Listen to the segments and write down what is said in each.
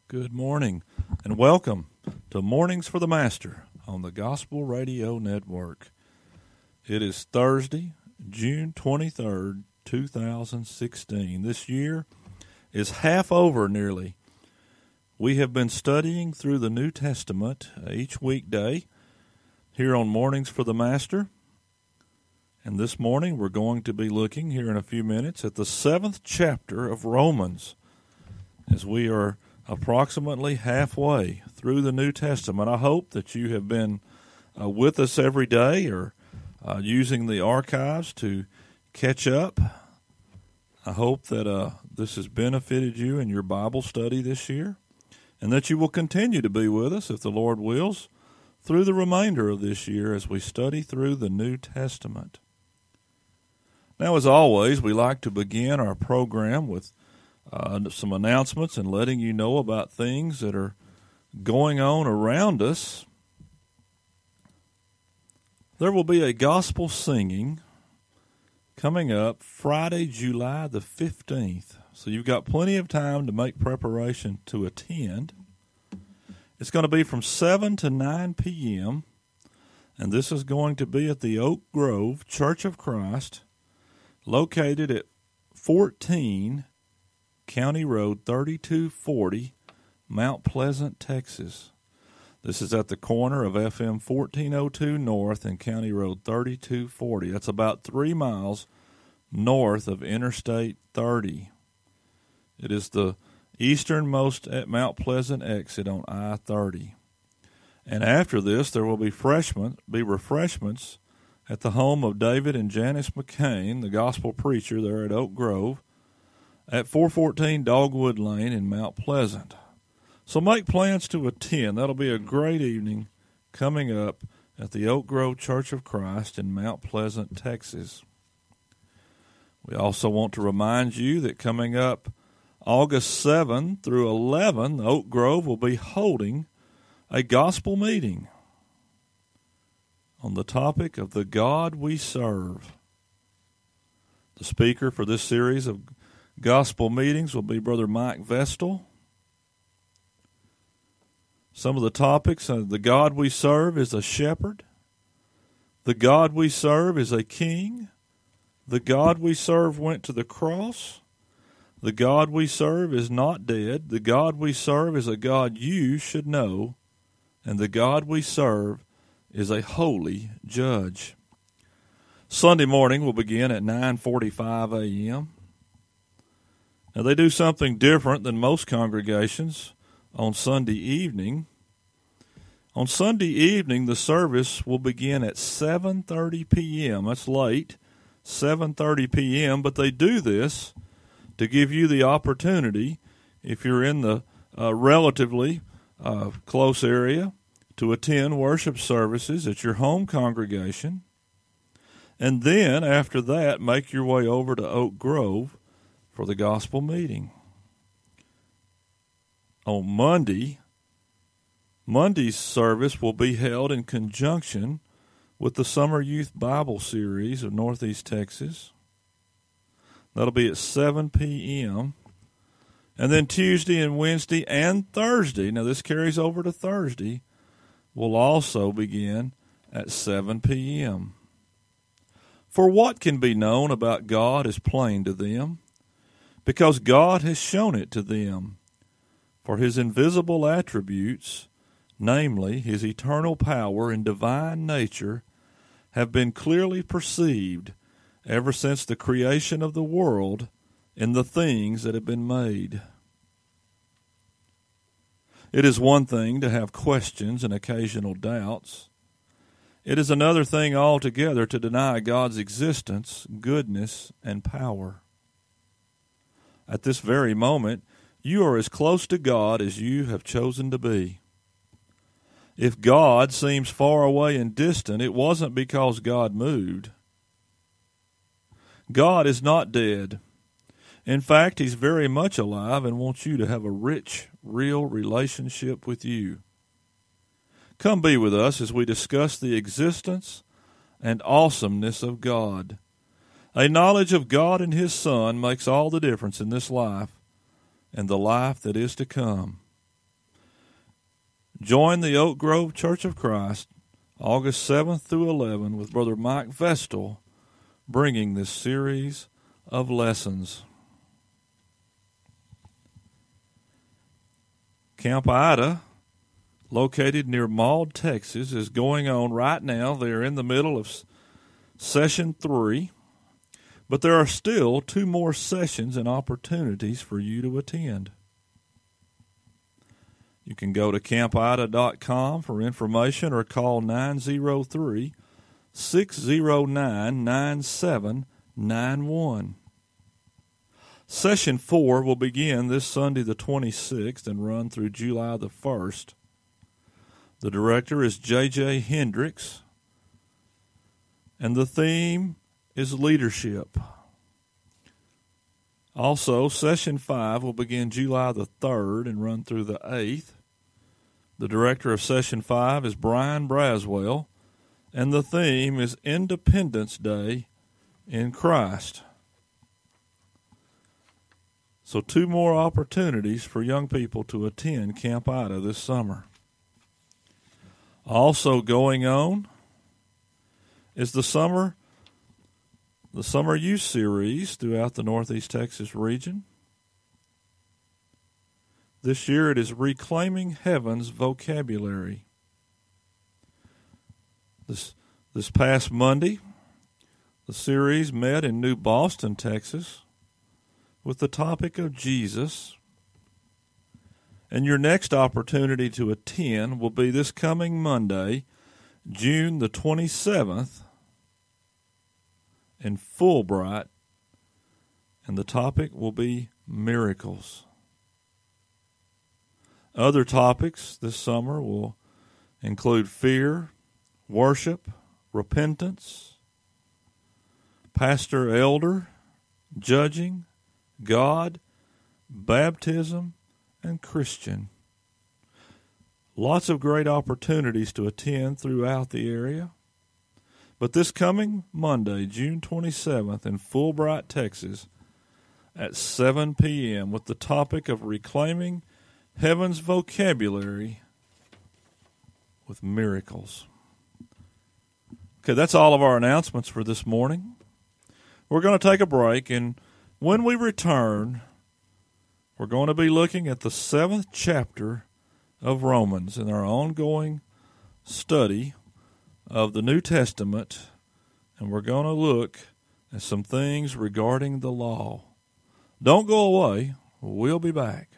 Good morning, and welcome to Mornings for the Master on the Gospel Radio Network. It is Thursday, June 23rd, 2016. This year is half over nearly. We have been studying through the New Testament each weekday here on Mornings for the Master. And this morning we're going to be looking here in a few minutes at the 7th chapter of Romans, as we are approximately halfway through the New Testament. I hope that you have been with us every day or using the archives to catch up. I hope that this has benefited you in your Bible study this year, and that you will continue to be with us, if the Lord wills, through the remainder of this year as we study through the New Testament. Now, as always, we like to begin our program with some announcements and letting you know about things that are going on around us. There will be a gospel singing coming up Friday, July the 15th. So you've got plenty of time to make preparation to attend. It's going to be from 7 to 9 p.m., and this is going to be at the Oak Grove Church of Christ, located at 14 County Road 3240, Mount Pleasant, Texas. This is at the corner of FM 1402 North and County Road 3240. That's about 3 miles north of Interstate 30. It is the easternmost at Mount Pleasant exit on I-30. And after this, there will be refreshments at the home of David and Janice McCain, the gospel preacher there at Oak Grove, at 414 Dogwood Lane in Mount Pleasant. So make plans to attend. That'll be a great evening coming up at the Oak Grove Church of Christ in Mount Pleasant, Texas. We also want to remind you that coming up August 7 through 11, Oak Grove will be holding a gospel meeting on the topic of the God we serve. The speaker for this series of gospel meetings will be Brother Mike Vestal. Some of the topics: the God we serve is a shepherd. The God we serve is a king. The God we serve went to the cross. The God we serve is not dead. The God we serve is a God you should know. And the God we serve is a holy judge. Sunday morning will begin at 9:45 a.m. Now, they do something different than most congregations on Sunday evening. On Sunday evening, the service will begin at 7:30 p.m. That's late, 7:30 p.m., but they do this to give you the opportunity, if you're in the relatively close area, to attend worship services at your home congregation. And then, after that, make your way over to Oak Grove for the gospel meeting. On Monday's service will be held in conjunction with the Summer Youth Bible Series of Northeast Texas. That'll be at 7 p.m. And then Tuesday and Wednesday and Thursday, now this carries over to Thursday, will also begin at 7 p.m. For what can be known about God is plain to them, because God has shown it to them. For his invisible attributes, namely his eternal power and divine nature, have been clearly perceived ever since the creation of the world in the things that have been made. It is one thing to have questions and occasional doubts. It is another thing altogether to deny God's existence, goodness, and power. At this very moment, you are as close to God as you have chosen to be. If God seems far away and distant, it wasn't because God moved. God is not dead. In fact, he's very much alive and wants you to have a rich, real relationship with you. Come be with us as we discuss the existence and awesomeness of God. A knowledge of God and his Son makes all the difference in this life and the life that is to come. Join the Oak Grove Church of Christ August 7th through 11th with Brother Mike Vestal bringing this series of lessons. Camp Ida, located near Maud, Texas, is going on right now. They're in the middle of Session 3, but there are still 2 more sessions and opportunities for you to attend. You can go to campida.com for information or call 903-609-9791. Session 4 will begin this Sunday the 26th and run through July the 1st. The director is J.J. Hendricks, and the theme is leadership. Also, Session 5 will begin July the 3rd and run through the 8th. The director of Session 5 is Brian Braswell, and the theme is Independence Day in Christ. So 2 more opportunities for young people to attend Camp Ida this summer. Also going on is the Summer Youth Series throughout the Northeast Texas region. This year it is Reclaiming Heaven's Vocabulary. This past Monday, the series met in New Boston, Texas, with the topic of Jesus. And your next opportunity to attend will be this coming Monday, June the 27th, in Fulbright, and the topic will be miracles. Other topics this summer will include fear, worship, repentance, pastor-elder, judging, God, baptism, and Christian. Lots of great opportunities to attend throughout the area. But this coming Monday, June 27th, in Fulbright, Texas, at 7 p.m., with the topic of Reclaiming Heaven's Vocabulary with Miracles. Okay, that's all of our announcements for this morning. We're going to take a break, and when we return, we're going to be looking at the 7th chapter of Romans in our ongoing study of the New Testament, and we're going to look at some things regarding the law. Don't go away. We'll be back.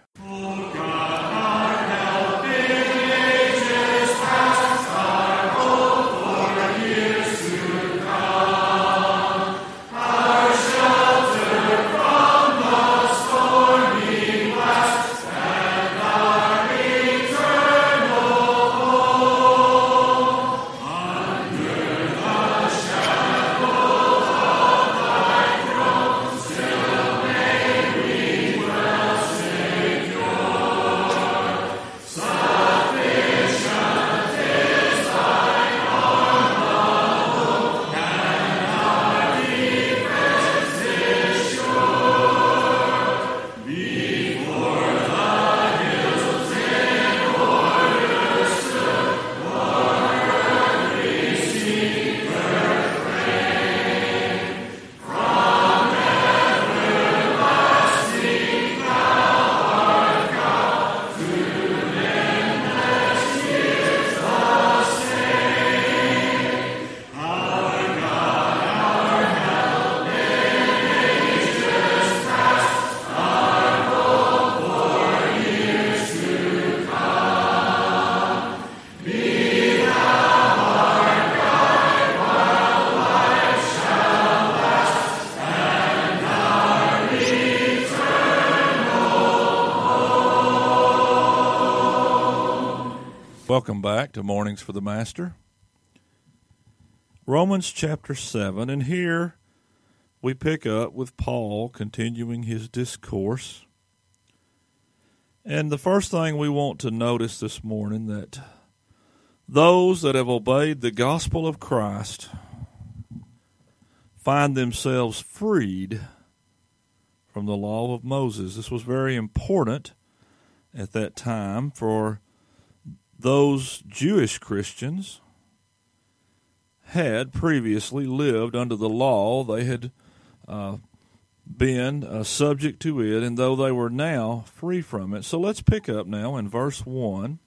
Welcome back to Mornings for the Master. Romans chapter 7, and here we pick up with Paul continuing his discourse. And the first thing we want to notice this morning, that those that have obeyed the gospel of Christ find themselves freed from the law of Moses. This was very important at that time for those Jewish Christians had previously lived under the law. They had been subject to it, and though they were now free from it. So let's pick up now in verse 1.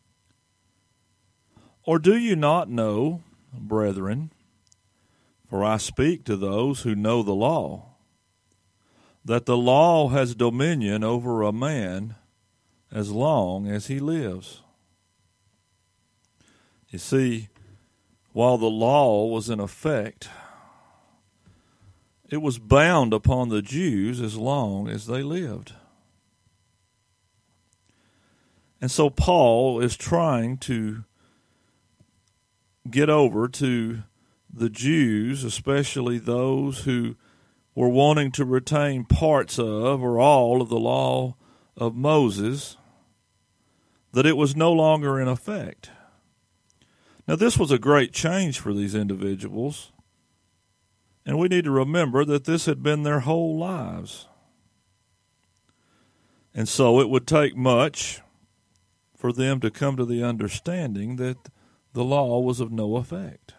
Or do you not know, brethren, for I speak to those who know the law, that the law has dominion over a man as long as he lives? You see, while the law was in effect, it was bound upon the Jews as long as they lived. And so Paul is trying to get over to the Jews, especially those who were wanting to retain parts of or all of the law of Moses, that it was no longer in effect. Now, this was a great change for these individuals, and we need to remember that this had been their whole lives. And so it would take much for them to come to the understanding that the law was of no effect.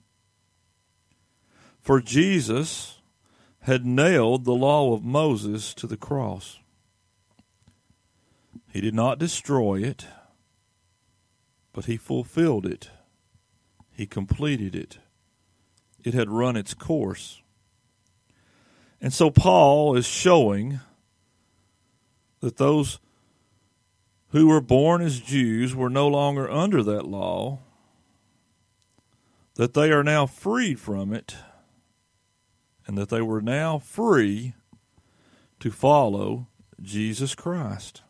For Jesus had nailed the law of Moses to the cross. He did not destroy it, but he fulfilled it. He completed it. It had run its course. And so Paul is showing that those who were born as Jews were no longer under that law, that they are now freed from it, and that they were now free to follow Jesus Christ.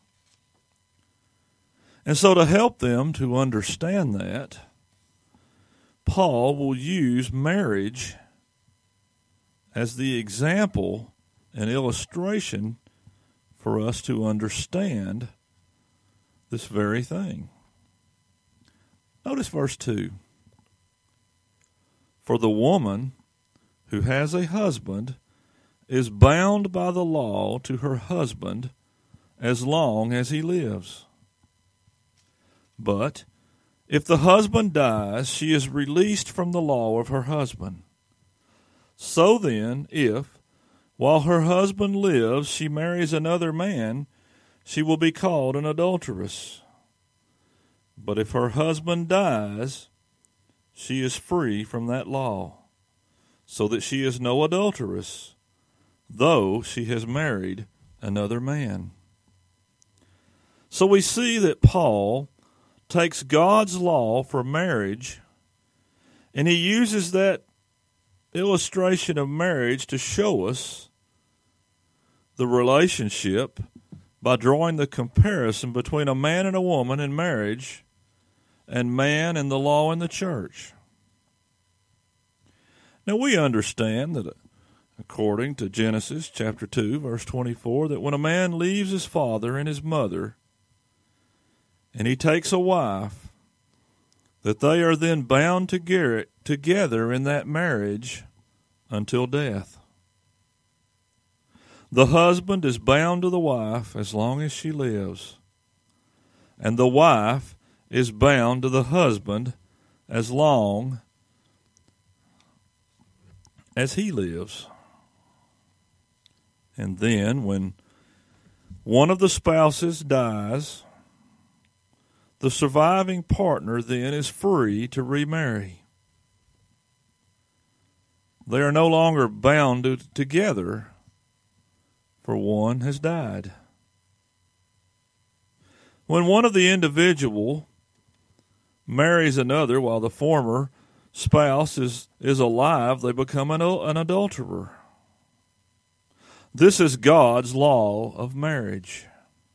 And so to help them to understand that, Paul will use marriage as the example and illustration for us to understand this very thing. Notice verse 2. For the woman who has a husband is bound by the law to her husband as long as he lives. But if the husband dies, she is released from the law of her husband. So then, if, while her husband lives, she marries another man, she will be called an adulteress. But if her husband dies, she is free from that law, so that she is no adulteress, though she has married another man. So we see that Paul takes God's law for marriage, and he uses that illustration of marriage to show us the relationship by drawing the comparison between a man and a woman in marriage and man and the law in the church. Now we understand that according to Genesis chapter 2, verse 24, that when a man leaves his father and his mother and he takes a wife, that they are then bound together in that marriage until death. The husband is bound to the wife as long as she lives, and the wife is bound to the husband as long as he lives. And then when one of the spouses dies, the surviving partner then is free to remarry. They are no longer bound together, for one has died. When one of the individual marries another while the former spouse is alive, they become an adulterer. This is God's law of marriage.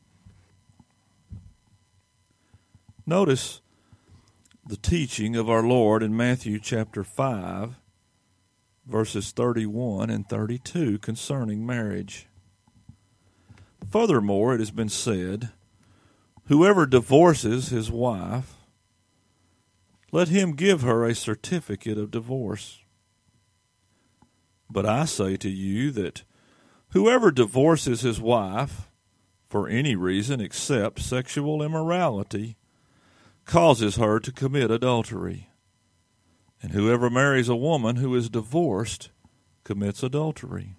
Notice the teaching of our Lord in Matthew chapter 5, verses 31 and 32 concerning marriage. Furthermore, it has been said, whoever divorces his wife, let him give her a certificate of divorce. But I say to you that whoever divorces his wife for any reason except sexual immorality causes her to commit adultery. And whoever marries a woman who is divorced commits adultery.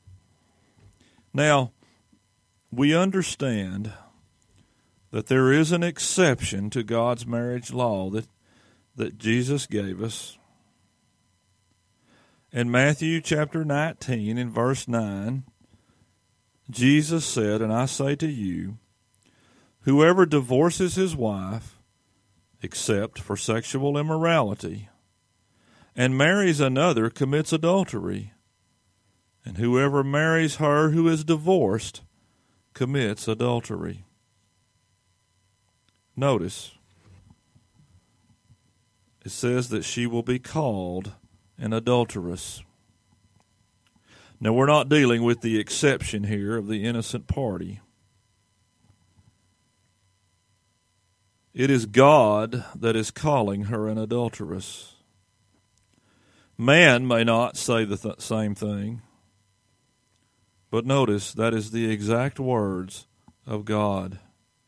Now, we understand that there is an exception to God's marriage law that Jesus gave us. In Matthew chapter 19 and verse 9, Jesus said, "And I say to you, whoever divorces his wife, except for sexual immorality, and marries another commits adultery. And whoever marries her who is divorced commits adultery." Notice, it says that she will be called an adulteress. Now, we're not dealing with the exception here of the innocent party. It is God that is calling her an adulteress. Man may not say the same thing, but notice that is the exact words of God.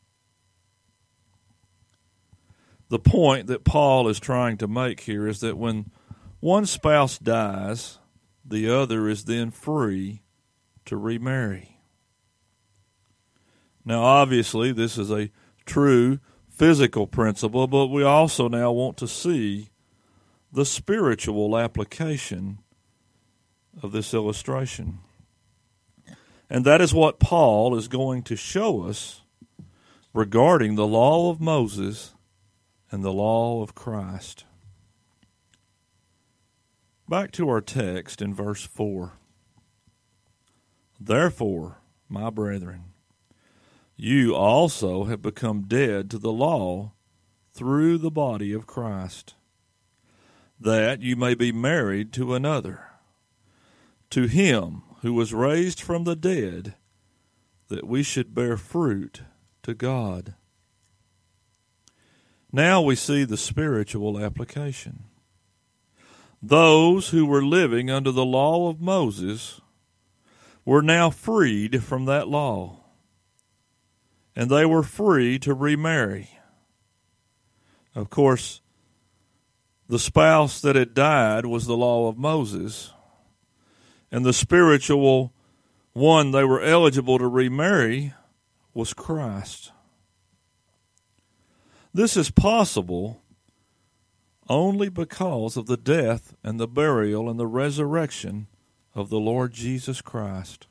The point that Paul is trying to make here is that when one spouse dies, the other is then free to remarry. Now, obviously, this is a true physical principle, but we also now want to see the spiritual application of this illustration. And that is what Paul is going to show us regarding the law of Moses and the law of Christ. Back to our text in verse 4. "Therefore, my brethren, you also have become dead to the law through the body of Christ, that you may be married to another, to him who was raised from the dead, that we should bear fruit to God." Now we see the spiritual application. Those who were living under the law of Moses were now freed from that law, and they were free to remarry. Of course, the spouse that had died was the law of Moses, and the spiritual one they were eligible to remarry was Christ. This is possible only because of the death and the burial and the resurrection of the Lord Jesus Christ.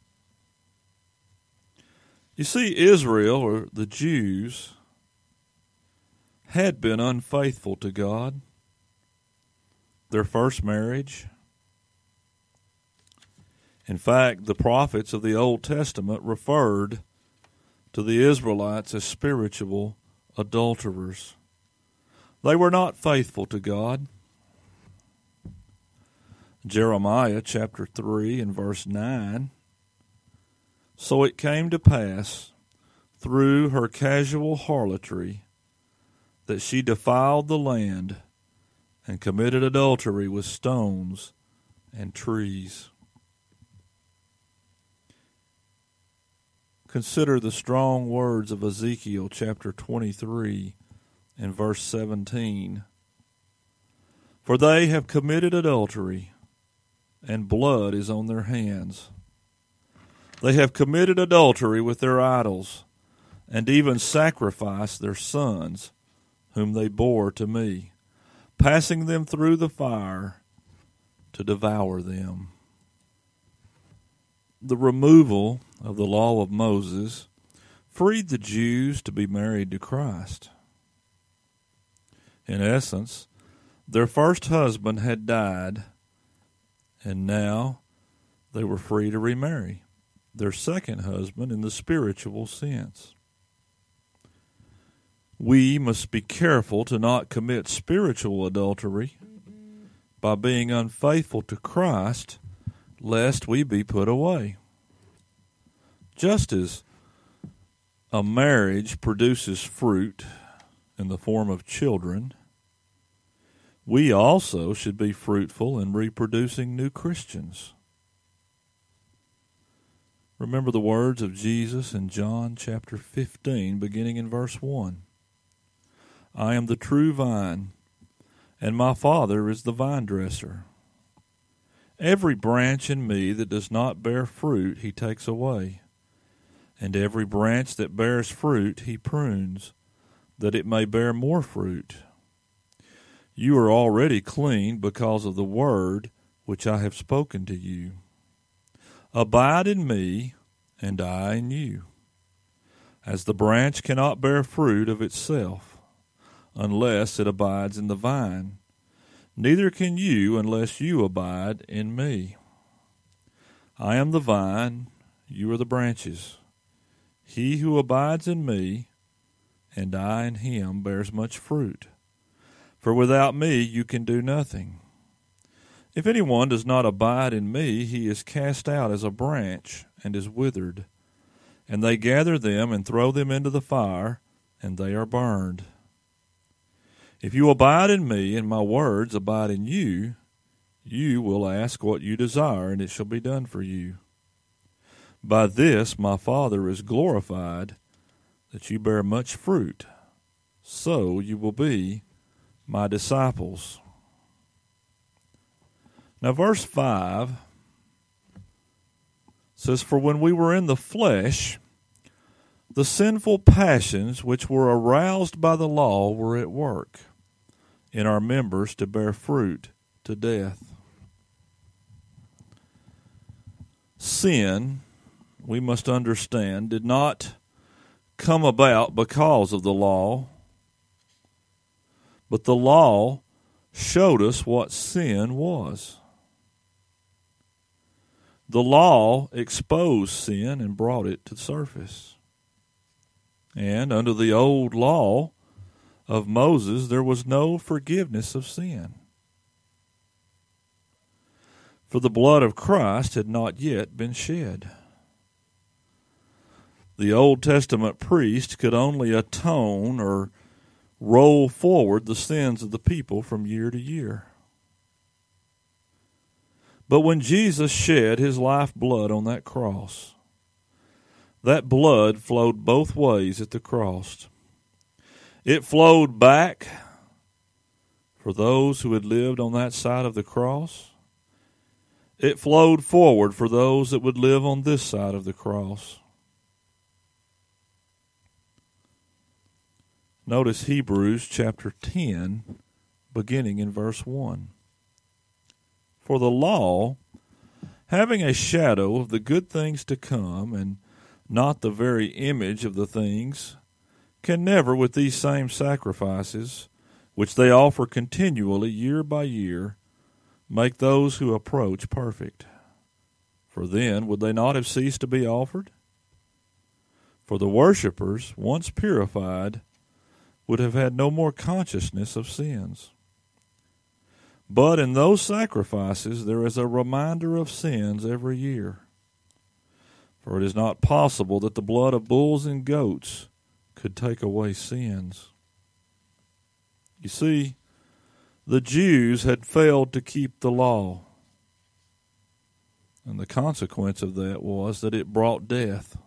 You see, Israel, or the Jews, had been unfaithful to God. Their first marriage. In fact, the prophets of the Old Testament referred to the Israelites as spiritual adulterers. They were not faithful to God. Jeremiah chapter 3 and verse 9. "So it came to pass through her casual harlotry that she defiled the land and committed adultery with stones and trees." Consider the strong words of Ezekiel chapter 23 and verse 17. "For they have committed adultery, and blood is on their hands. They have committed adultery with their idols, and even sacrificed their sons, whom they bore to me, passing them through the fire to devour them." The removal of the law of Moses freed the Jews to be married to Christ. In essence, their first husband had died, and now they were free to remarry their second husband in the spiritual sense. We must be careful to not commit spiritual adultery by being unfaithful to Christ, lest we be put away. Just as a marriage produces fruit in the form of children, we also should be fruitful in reproducing new Christians. Remember the words of Jesus in John chapter 15, beginning in verse 1. I am the true vine, and my Father is the vine dresser. Every branch in me that does not bear fruit he takes away, and every branch that bears fruit he prunes, that it may bear more fruit. You are already clean because of the word which I have spoken to you. Abide in me, and I in you. As the branch cannot bear fruit of itself, unless it abides in the vine, neither can you unless you abide in me. I am the vine, you are the branches. He who abides in me, and I in him, bears much fruit. For without me you can do nothing. If anyone does not abide in me, he is cast out as a branch and is withered. And they gather them and throw them into the fire, and they are burned. If you abide in me, and my words abide in you, you will ask what you desire, and it shall be done for you. By this my Father is glorified, that you bear much fruit, so you will be my disciples. Now verse 5 says, For when we were in the flesh, the sinful passions which were aroused by the law were at work in our members to bear fruit to death. Sin, we must understand, did not come about because of the law, but the law showed us what sin was. The law exposed sin and brought it to the surface. And under the old law of Moses, there was no forgiveness of sin. For the blood of Christ had not yet been shed. The Old Testament priest could only atone or roll forward the sins of the people from year to year. But when Jesus shed his life blood on that cross, that blood flowed both ways at the cross. It flowed back for those who had lived on that side of the cross. It flowed forward for those that would live on this side of the cross. Notice Hebrews chapter 10, beginning in verse 1. For the law, having a shadow of the good things to come, and not the very image of the things, can never with these same sacrifices, which they offer continually year by year, make those who approach perfect. For then would they not have ceased to be offered? For the worshippers, once purified, would have had no more consciousness of sins. But in those sacrifices there is a reminder of sins every year. For it is not possible that the blood of bulls and goats could take away sins. You see, the Jews had failed to keep the law. And the consequence of that was that it brought death.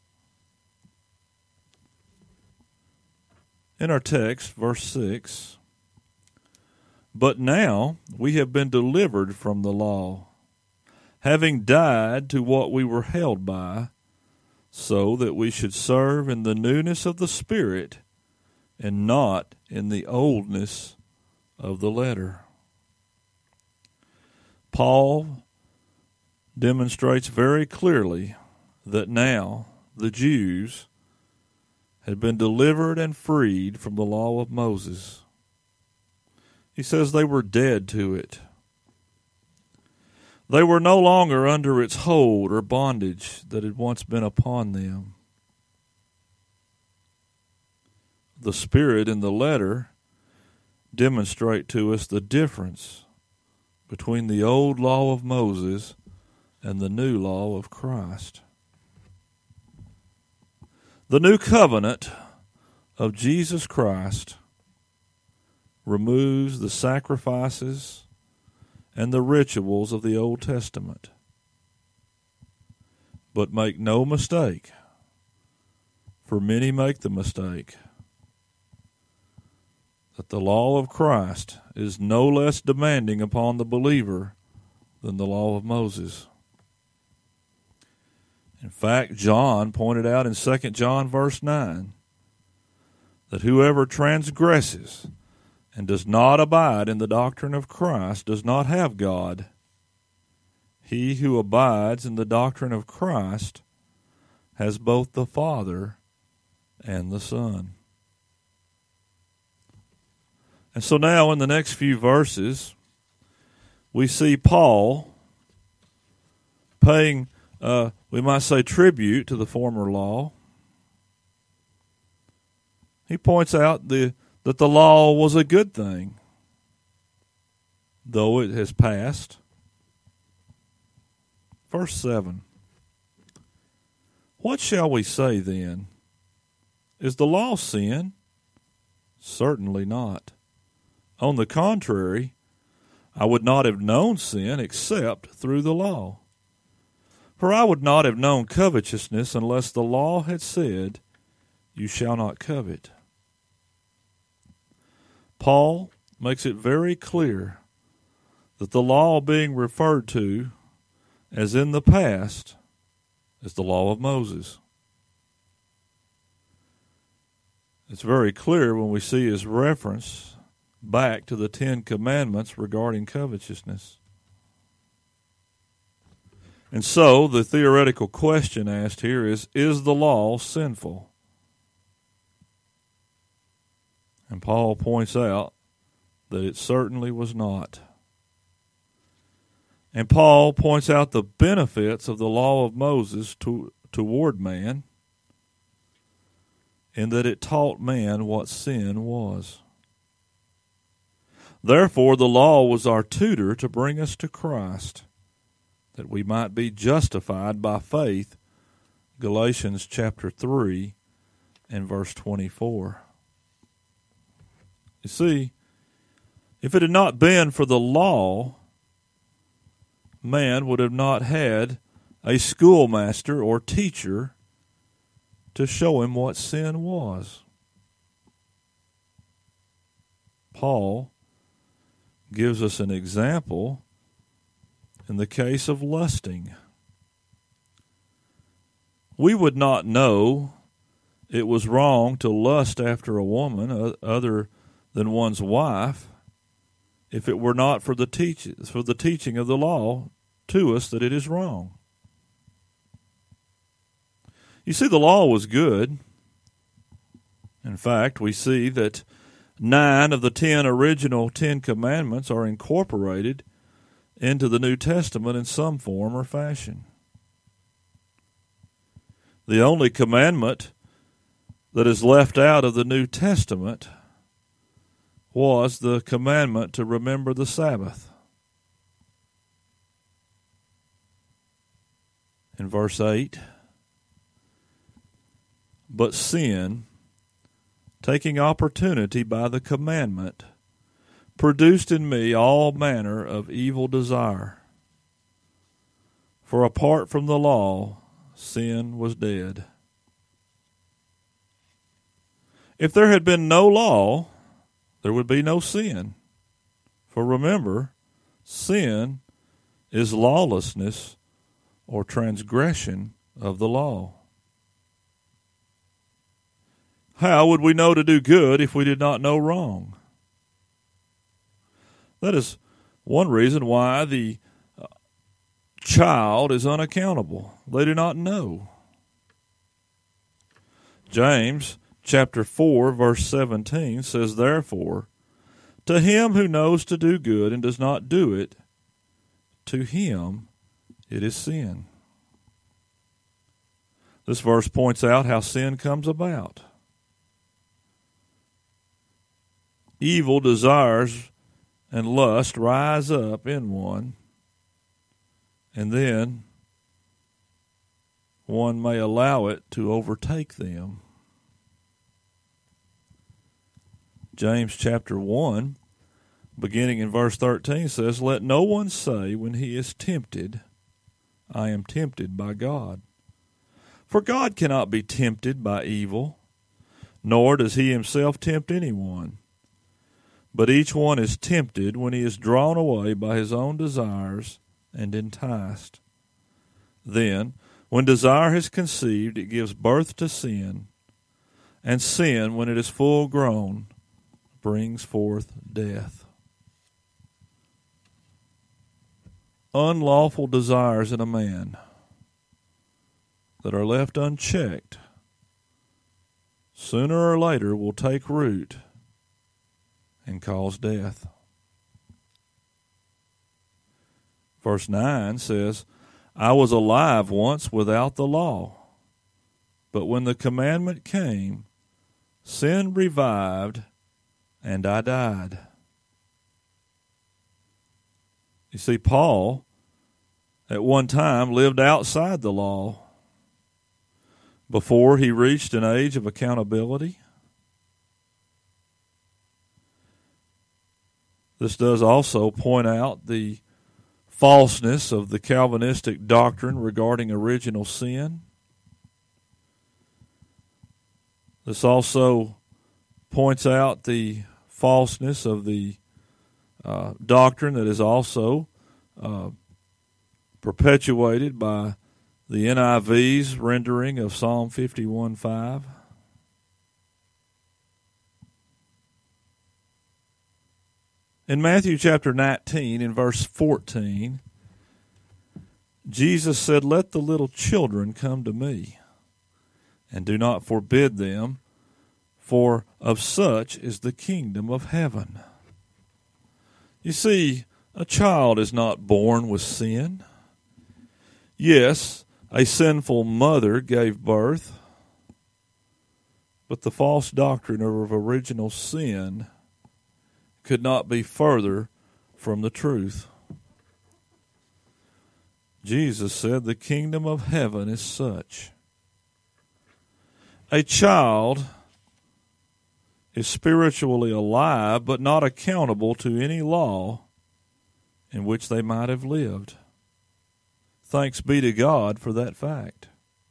In our text, verse 6, But now we have been delivered from the law, having died to what we were held by, so that we should serve in the newness of the Spirit and not in the oldness of the letter. Paul demonstrates very clearly that now the Jews had been delivered and freed from the law of Moses. He says they were dead to it. They were no longer under its hold or bondage that had once been upon them. The Spirit in the letter demonstrate to us the difference between the old law of Moses and the new law of Christ. The new covenant of Jesus Christ removes the sacrifices and the rituals of the Old Testament. But make no mistake, for many make the mistake. that the law of Christ is no less demanding upon the believer than the law of Moses. In fact, John pointed out in 2 John verse 9 that whoever transgresses and does not abide in the doctrine of Christ does not have God. He who abides in the doctrine of Christ has both the Father and the Son. And so now in the next few verses, we see Paul paying, we might say, tribute to the former law. He points out that the law was a good thing, though it has passed. Verse 7. What shall we say then? Is the law sin? Certainly not. On the contrary, I would not have known sin except through the law. For I would not have known covetousness unless the law had said, you shall not covet. Paul makes it very clear that the law being referred to as in the past is the law of Moses. It's very clear when we see his reference back to the 10 Commandments regarding covetousness. And so the theoretical question asked here is the law sinful? And Paul points out that it certainly was not. And Paul points out the benefits of the law of Moses toward man, in that it taught man what sin was. Therefore, the law was our tutor to bring us to Christ, that we might be justified by faith. Galatians chapter 3 and verse 24. You see, if it had not been for the law, man would have not had a schoolmaster or teacher to show him what sin was. Paul gives us an example in the case of lusting. We would not know it was wrong to lust after a woman other than one's wife if it were not for the teaching of the law to us that it is wrong. You see, the law was good. In fact, we see that 9 of the 10 original 10 commandments are incorporated into the New Testament in some form or fashion. The only commandment that is left out of the New Testament was the commandment to remember the Sabbath. In verse 8, but sin, taking opportunity by the commandment, produced in me all manner of evil desire. For apart from the law, sin was dead. If there had been no law, there would be no sin. For remember, sin is lawlessness or transgression of the law. How would we know to do good if we did not know wrong? That is one reason why the child is unaccountable. They do not know. James chapter 4, verse 17 says, therefore, to him who knows to do good and does not do it, to him it is sin. This verse points out how sin comes about. Evil desires and lust rise up in one, and then one may allow it to overtake them. James chapter 1, beginning in verse 13, says, let no one say when he is tempted, I am tempted by God. For God cannot be tempted by evil, nor does he himself tempt anyone. but each one is tempted when he is drawn away by his own desires and enticed. Then, when desire has conceived, it gives birth to sin, and sin, when it is full grown, brings forth death. Unlawful desires in a man that are left unchecked sooner or later will take root and cause death. Verse 9 says, I was alive once without the law, but when the commandment came, sin revived, and I died. You see, Paul at one time lived outside the law before he reached an age of accountability. This does also point out the falseness of the Calvinistic doctrine regarding original sin. This also points out the falseness of the doctrine that is also perpetuated by the NIV's rendering of Psalm 51:5. In Matthew chapter 19, in verse 14, Jesus said, Let the little children come to me, and do not forbid them, for of such is the kingdom of heaven. You see, a child is not born with sin. Yes, a sinful mother gave birth, but the false doctrine of original sin could not be further from the truth. Jesus said the kingdom of heaven is such. A child is spiritually alive, but not accountable to any law in which they might have lived. Thanks be to God for that fact.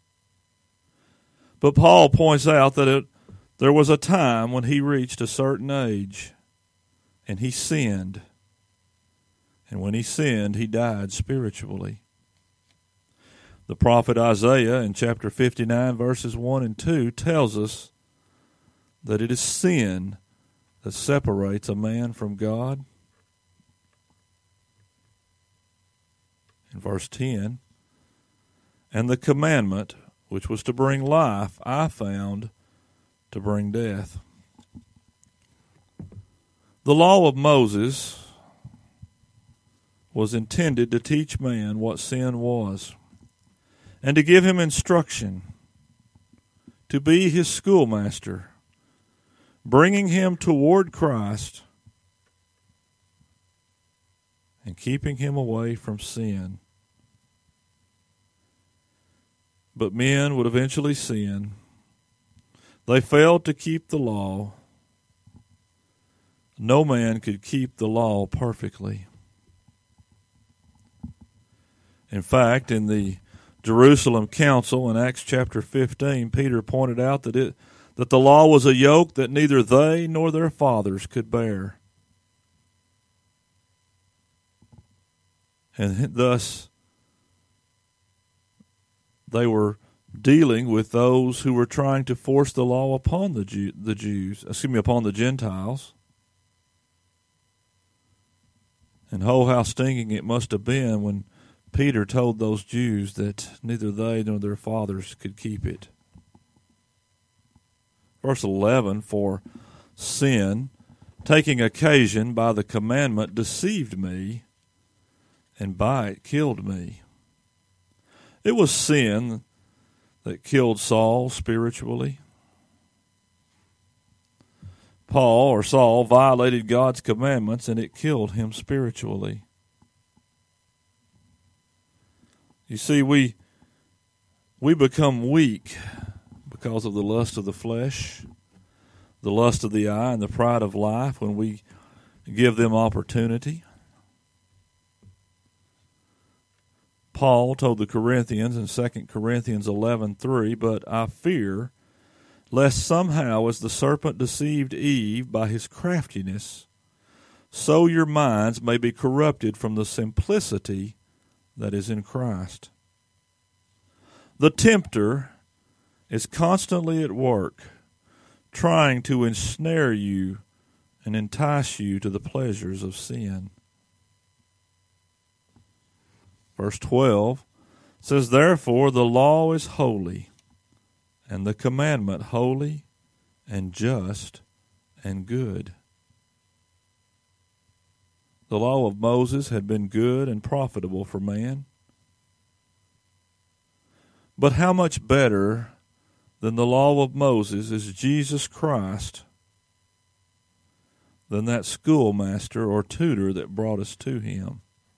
But Paul points out that there was a time when he reached a certain age and he sinned. And when he sinned, he died spiritually. The prophet Isaiah in chapter 59, verses 1 and 2 tells us that it is sin that separates a man from God. In verse 10, and the commandment which was to bring life I found to bring death. The law of Moses was intended to teach man what sin was and to give him instruction, to be his schoolmaster, bringing him toward Christ and keeping him away from sin. But men would eventually sin. They failed to keep the law. No man could keep the law perfectly. In fact, in the Jerusalem Council in Acts chapter 15, Peter pointed out that the law was a yoke that neither they nor their fathers could bear. And thus, they were dealing with those who were trying to force the law upon upon the Gentiles. And oh, how stinging it must have been when Peter told those Jews that neither they nor their fathers could keep it. Verse 11, for sin, taking occasion by the commandment, deceived me, and by it killed me. It was sin that killed Saul spiritually. Saul violated God's commandments, and it killed him spiritually. You see, we become weak because of the lust of the flesh, the lust of the eye, and the pride of life when we give them opportunity. Paul told the Corinthians in 2 Corinthians 11:3, but I fear lest somehow as the serpent deceived Eve by his craftiness, so your minds may be corrupted from the simplicity that is in Christ. The tempter is constantly at work, trying to ensnare you and entice you to the pleasures of sin. Verse 12 says, "Therefore the law is holy, and the commandment holy and just and good." The law of Moses had been good and profitable for man. But how much better than the law of Moses is Jesus Christ, than that schoolmaster or tutor that brought us to him.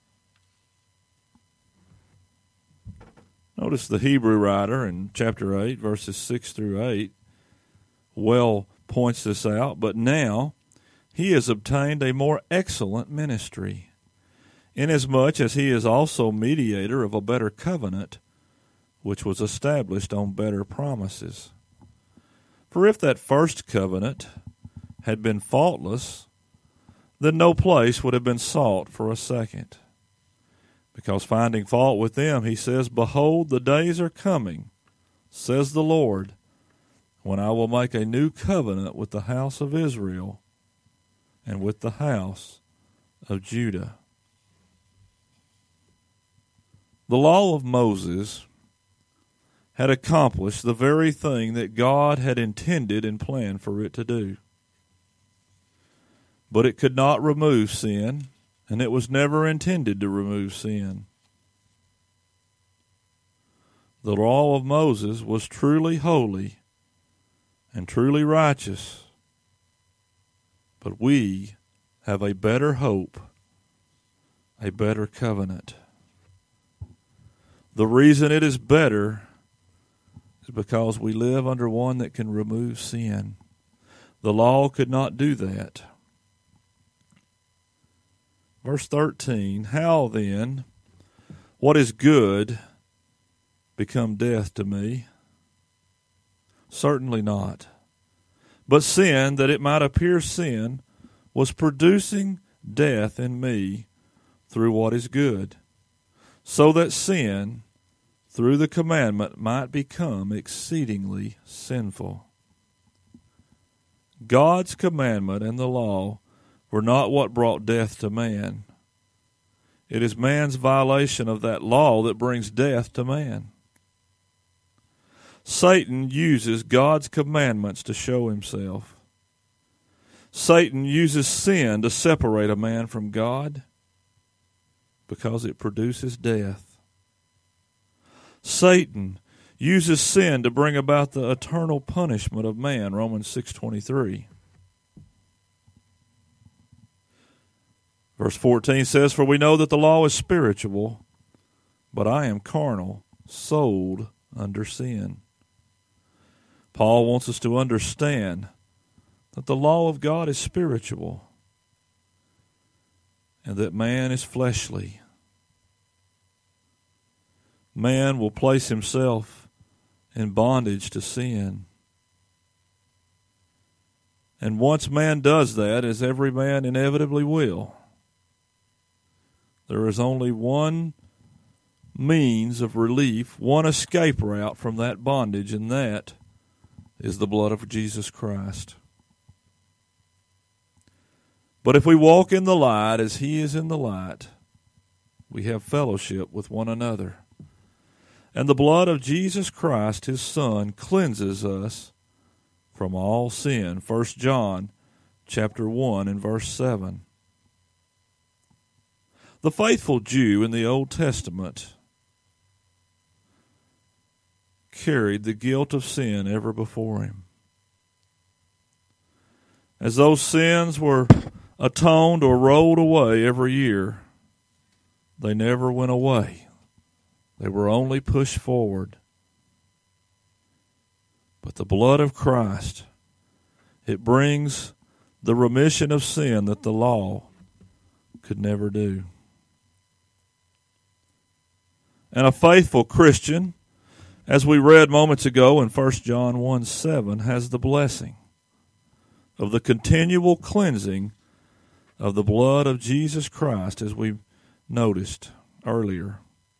Notice the Hebrew writer in chapter 8, verses 6 through 8, well points this out. "But now he has obtained a more excellent ministry, inasmuch as he is also mediator of a better covenant, which was established on better promises. For if that first covenant had been faultless, then no place would have been sought for a second. Because finding fault with them, he says, Behold, the days are coming, says the Lord, when I will make a new covenant with the house of Israel and with the house of Judah." The law of Moses had accomplished the very thing that God had intended and planned for it to do. But it could not remove sin, and it was never intended to remove sin. The law of Moses was truly holy and truly righteous, but we have a better hope, a better covenant. The reason it is better is because we live under one that can remove sin. The law could not do that. Verse 13, "How then, what is good become death to me? Certainly not. But sin, that it might appear sin, was producing death in me through what is good, so that sin, through the commandment, might become exceedingly sinful." God's commandment and the law were not what brought death to man. It is man's violation of that law that brings death to man. Satan uses God's commandments to show himself. Satan uses sin to separate a man from God because it produces death. Satan uses sin to bring about the eternal punishment of man, Romans 6:23. Verse 14 says, "For we know that the law is spiritual, but I am carnal, sold under sin." Paul wants us to understand that the law of God is spiritual and that man is fleshly. Man will place himself in bondage to sin. And once man does that, as every man inevitably will, there is only one means of relief, one escape route from that bondage, and that is the blood of Jesus Christ. But if we walk in the light as he is in the light, we have fellowship with one another. And the blood of Jesus Christ, his Son, cleanses us from all sin. 1 John chapter 1 and verse 7. The faithful Jew in the Old Testament carried the guilt of sin ever before him. As those sins were atoned or rolled away every year, they never went away. They were only pushed forward. But the blood of Christ, it brings the remission of sin that the law could never do. And a faithful Christian, as we read moments ago in 1 John 1:7, has the blessing of the continual cleansing of the blood of Jesus Christ, as we noticed earlier.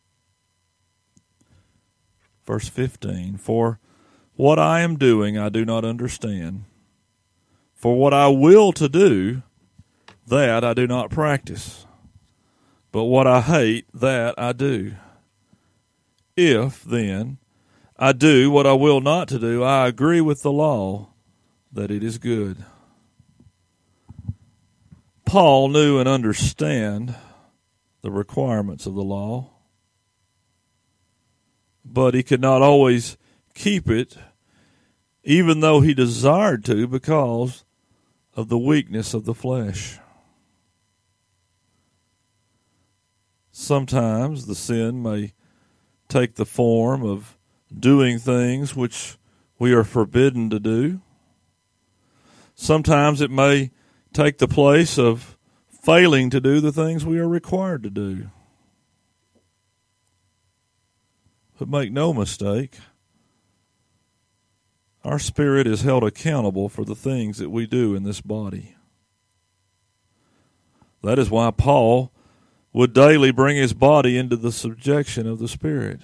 Verse 15, for what I am doing I do not understand. For what I will to do, that I do not practice. But what I hate, that I do. If, then, I do what I will not to do, I agree with the law that it is good. Paul knew and understood the requirements of the law, but he could not always keep it, even though he desired to, because of the weakness of the flesh. Sometimes the sin may take the form of doing things which we are forbidden to do. Sometimes it may take the place of failing to do the things we are required to do. But make no mistake, our spirit is held accountable for the things that we do in this body. That is why Paul would daily bring his body into the subjection of the Spirit.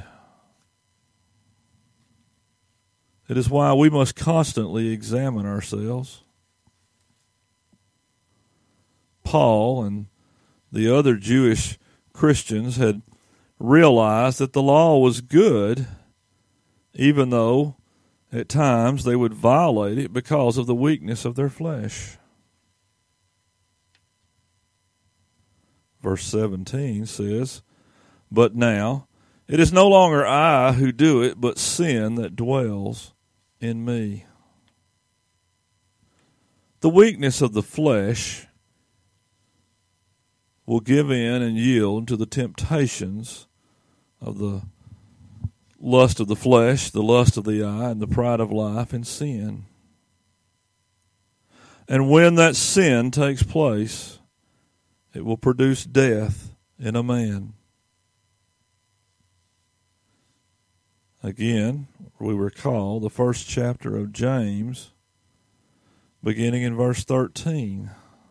It is why we must constantly examine ourselves. Paul and the other Jewish Christians had realized that the law was good, even though at times they would violate it because of the weakness of their flesh. Verse 17 says, but now it is no longer I who do it, but sin that dwells in me. The weakness of the flesh will give in and yield to the temptations of the lust of the flesh, the lust of the eye, and the pride of life, and sin. And when that sin takes place, it will produce death in a man. Again, we recall the first chapter of James, beginning in verse 13.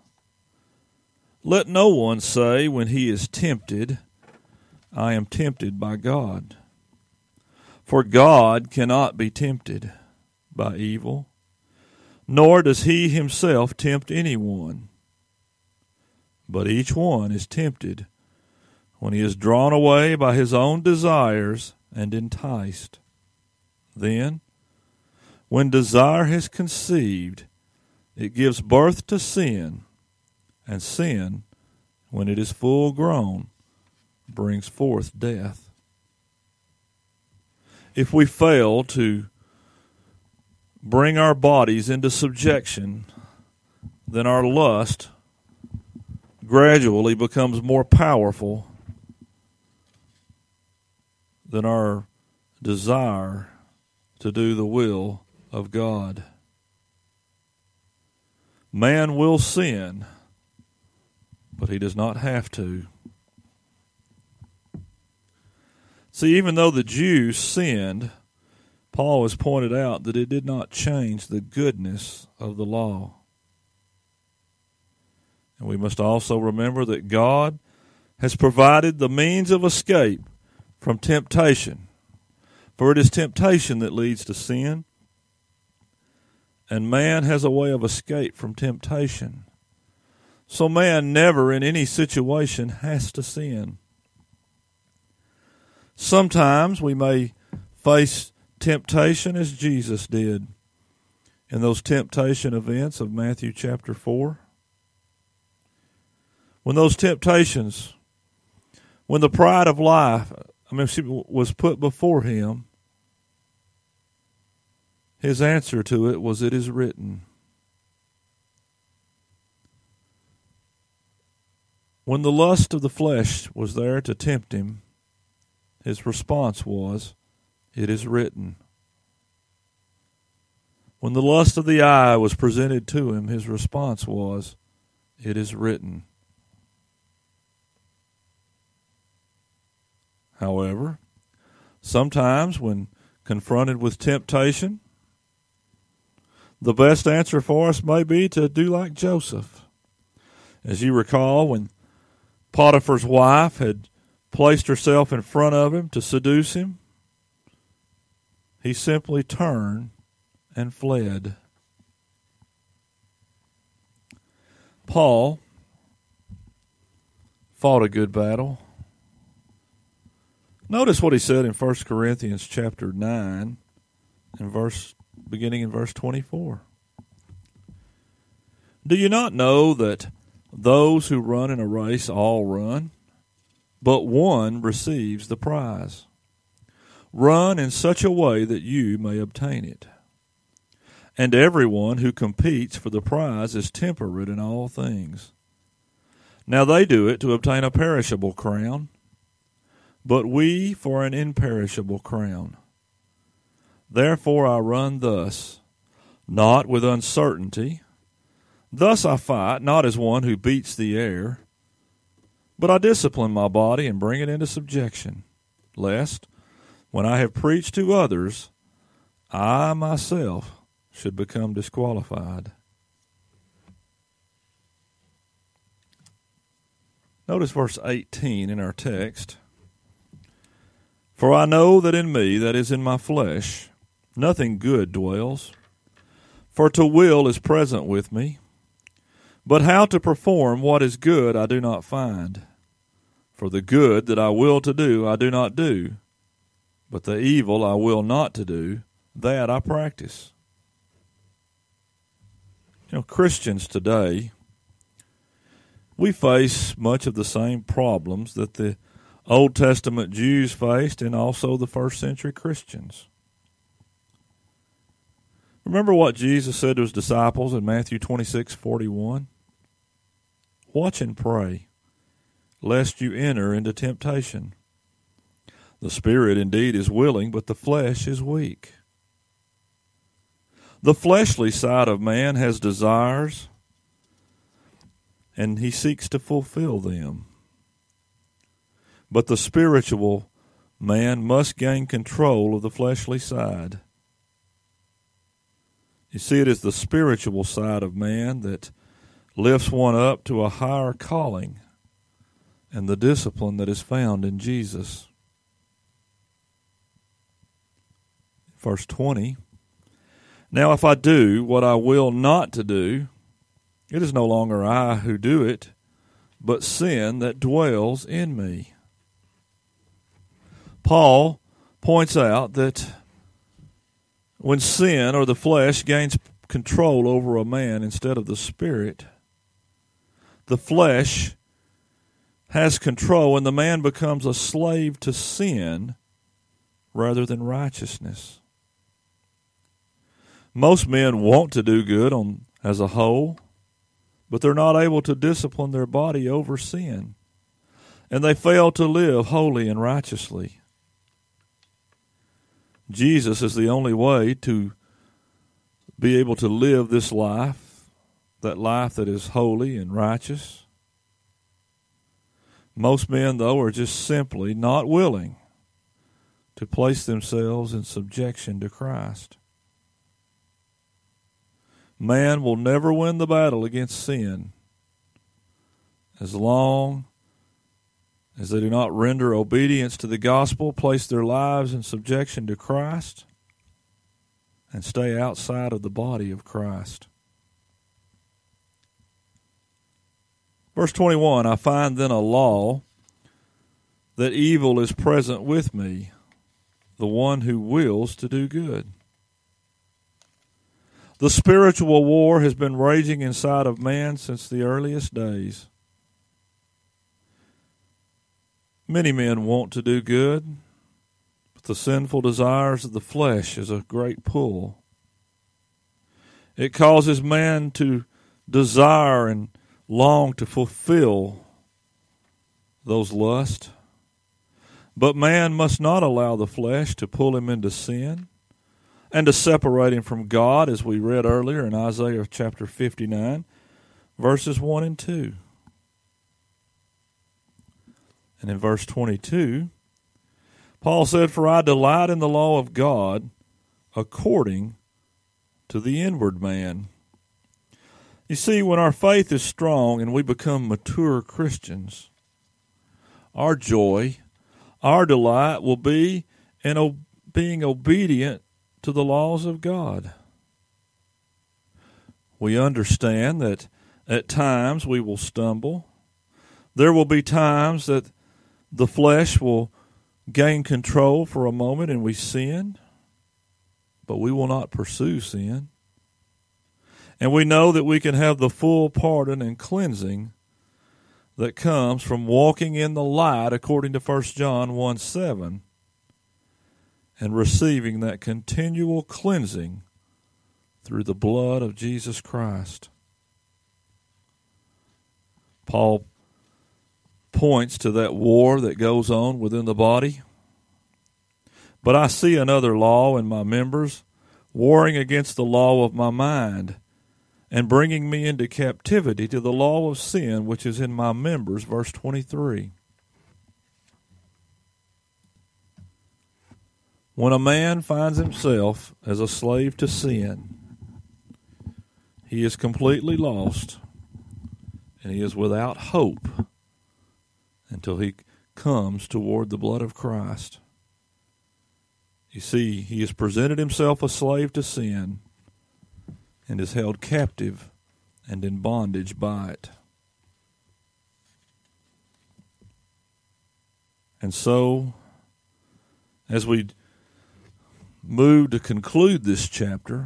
Let no one say when he is tempted, I am tempted by God. For God cannot be tempted by evil, nor does he himself tempt anyone. But each one is tempted when he is drawn away by his own desires and enticed. Then, when desire has conceived, it gives birth to sin, and sin, when it is full grown, brings forth death. If we fail to bring our bodies into subjection, then our lust gradually becomes more powerful than our desire to do the will of God. Man will sin, but he does not have to. See, even though the Jews sinned, Paul has pointed out that it did not change the goodness of the law. And we must also remember that God has provided the means of escape from temptation. For it is temptation that leads to sin, and man has a way of escape from temptation. So man never in any situation has to sin. Sometimes we may face temptation as Jesus did in those temptation events of Matthew chapter 4. When those temptations, when the pride of life, was put before him, his answer to it was, it is written. When the lust of the flesh was there to tempt him, his response was, it is written. When the lust of the eye was presented to him, his response was, it is written. However, sometimes when confronted with temptation, the best answer for us may be to do like Joseph As you recall, when Potiphar's wife had placed herself in front of him to seduce him, he simply turned and fled. Paul fought a good battle. Notice what he said in 1 Corinthians chapter 9, beginning in verse 24. Do you not know that those who run in a race all run, but one receives the prize? Run in such a way that you may obtain it. And everyone who competes for the prize is temperate in all things. Now they do it to obtain a perishable crown, but we for an imperishable crown. Therefore I run thus, not with uncertainty. Thus I fight, not as one who beats the air, but I discipline my body and bring it into subjection, lest, when I have preached to others, I myself should become disqualified. Notice verse 18 in our text. For I know that in me, that is in my flesh, nothing good dwells. For to will is present with me, but how to perform what is good I do not find. For the good that I will to do I do not do, but the evil I will not to do, that I practice. Christians today, we face much of the same problems that the Old Testament Jews faced and also the first century Christians. Remember what Jesus said to his disciples in Matthew 26:41? Watch and pray, lest you enter into temptation. The spirit indeed is willing, but the flesh is weak. The fleshly side of man has desires, and he seeks to fulfill them. But the spiritual man must gain control of the fleshly side. You see, it is the spiritual side of man that lifts one up to a higher calling and the discipline that is found in Jesus. Verse 20, now if I do what I will not to do, it is no longer I who do it, but sin that dwells in me. Paul points out that when sin or the flesh gains control over a man instead of the spirit, the flesh has control and the man becomes a slave to sin rather than righteousness. Most men want to do good as a whole, but they're not able to discipline their body over sin, and they fail to live holy and righteously. Jesus is the only way to be able to live this life, that life that is holy and righteous. Most men, though, are just simply not willing to place themselves in subjection to Christ. Man will never win the battle against sin as long as they do not render obedience to the gospel, place their lives in subjection to Christ, and stay outside of the body of Christ. Verse 21, I find then a law that evil is present with me, the one who wills to do good. The spiritual war has been raging inside of man since the earliest days. Many men want to do good, but the sinful desires of the flesh is a great pull. It causes man to desire and long to fulfill those lusts. But man must not allow the flesh to pull him into sin and to separate him from God, as we read earlier in Isaiah chapter 59, verses 1 and 2. And in verse 22, Paul said, for I delight in the law of God according to the inward man. You see, when our faith is strong and we become mature Christians, our joy, our delight will be in being obedient to the laws of God. We understand that at times we will stumble. There will be times that the flesh will gain control for a moment and we sin, but we will not pursue sin. And we know that we can have the full pardon and cleansing that comes from walking in the light according to 1 John 1:7 and receiving that continual cleansing through the blood of Jesus Christ. Paul points to that war that goes on within the body. But I see another law in my members, warring against the law of my mind, and bringing me into captivity to the law of sin which is in my members, verse 23. When a man finds himself as a slave to sin, he is completely lost, and he is without hope until he comes toward the blood of Christ. You see, he has presented himself a slave to sin and is held captive and in bondage by it. And so, as we move to conclude this chapter,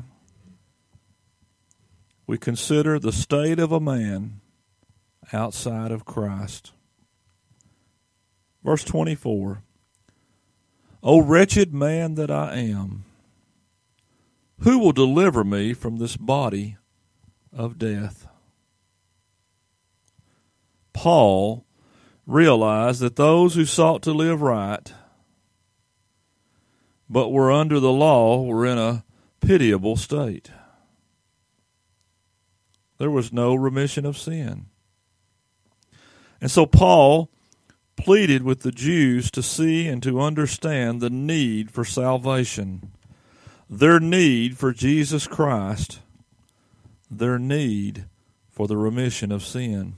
we consider the state of a man outside of Christ. Verse 24, O wretched man that I am, who will deliver me from this body of death? Paul realized that those who sought to live right but were under the law were in a pitiable state. There was no remission of sin. And so Paul pleaded with the Jews to see and to understand the need for salvation, their need for Jesus Christ, their need for the remission of sin.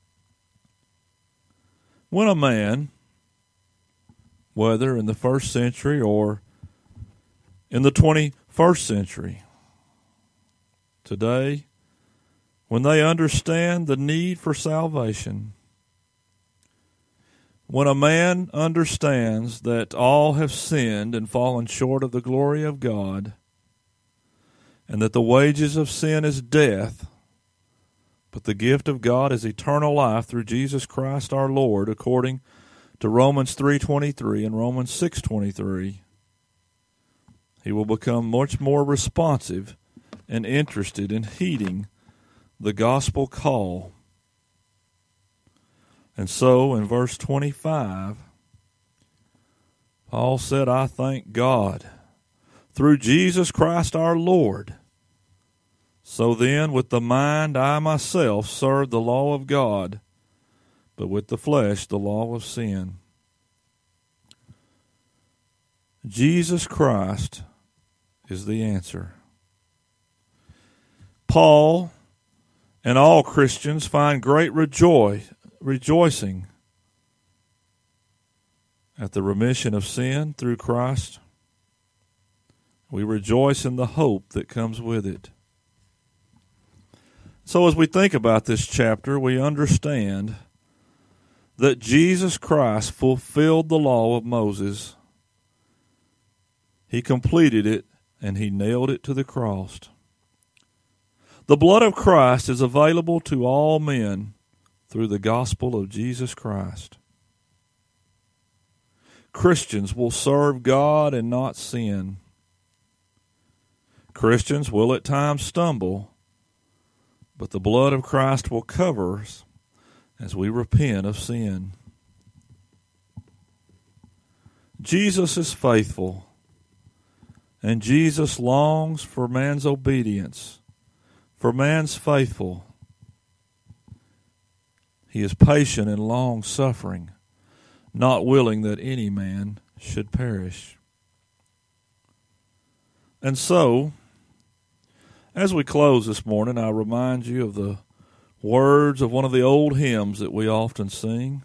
When a man, whether in the first century or in the 21st century, today, when they understand the need for salvation, when a man understands that all have sinned and fallen short of the glory of God, and that the wages of sin is death, but the gift of God is eternal life through Jesus Christ our Lord, according to Romans 3:23 and Romans 6:23, he will become much more responsive and interested in heeding the gospel call. And so in verse 25, Paul said, I thank God through Jesus Christ our Lord. So then with the mind I myself serve the law of God, but with the flesh the law of sin. Jesus Christ is the answer. Paul and all Christians find great rejoicing at the remission of sin through Christ. We rejoice in the hope that comes with it. So as we think about this chapter, we understand that Jesus Christ fulfilled the law of Moses. He completed it, and he nailed it to the cross. The blood of Christ is available to all men through the gospel of Jesus Christ. Christians will serve God and not sin. Christians will at times stumble, but the blood of Christ will cover us as we repent of sin. Jesus is faithful, and Jesus longs for man's obedience, for man's faithful. He is patient and long-suffering, not willing that any man should perish. And so, As we close this morning, I remind you of the words of one of the old hymns that we often sing.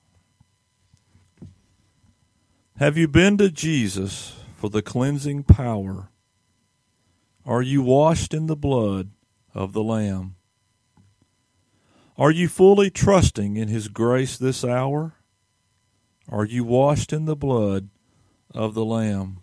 Have you been to Jesus for the cleansing power? Are you washed in the blood of the Lamb? Are you fully trusting in His grace this hour? Are you washed in the blood of the Lamb?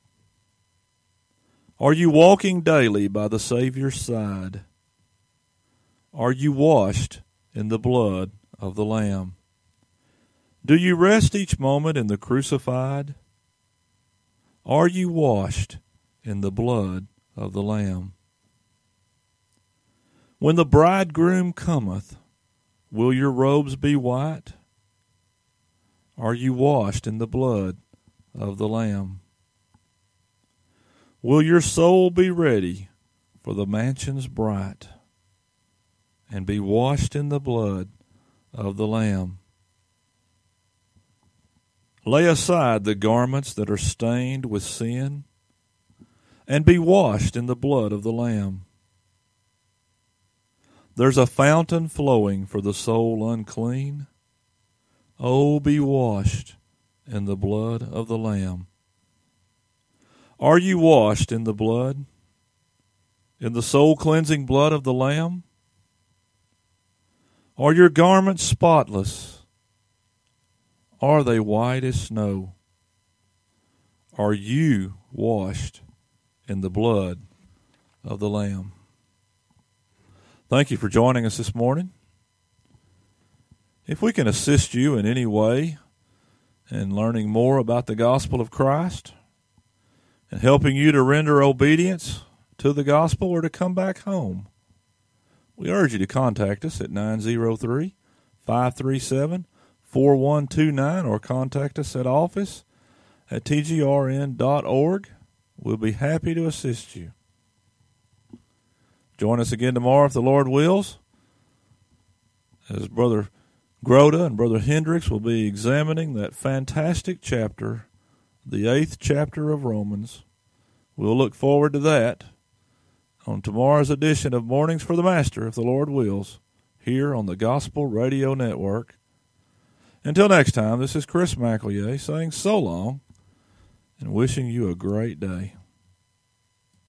Are you walking daily by the Savior's side? Are you washed in the blood of the Lamb? Do you rest each moment in the crucified? Are you washed in the blood of the Lamb? When the bridegroom cometh, will your robes be white? Are you washed in the blood of the Lamb? Will your soul be ready for the mansions bright, and be washed in the blood of the Lamb? Lay aside the garments that are stained with sin, and be washed in the blood of the Lamb. There's a fountain flowing for the soul unclean. Oh, be washed in the blood of the Lamb. Are you washed in the blood, in the soul-cleansing blood of the Lamb? Are your garments spotless? Are they white as snow? Are you washed in the blood of the Lamb? Thank you for joining us this morning. If we can assist you in any way in learning more about the gospel of Christ and helping you to render obedience to the gospel or to come back home, we urge you to contact us at 903-537-4129 or contact us at office@tgrn.org. We'll be happy to assist you. Join us again tomorrow if the Lord wills, as Brother Groda and Brother Hendricks will be examining that fantastic chapter, the 8th chapter of Romans. We'll look forward to that on tomorrow's edition of Mornings for the Master, if the Lord wills, here on the Gospel Radio Network. Until next time, this is Chris McEllier saying so long and wishing you a great day.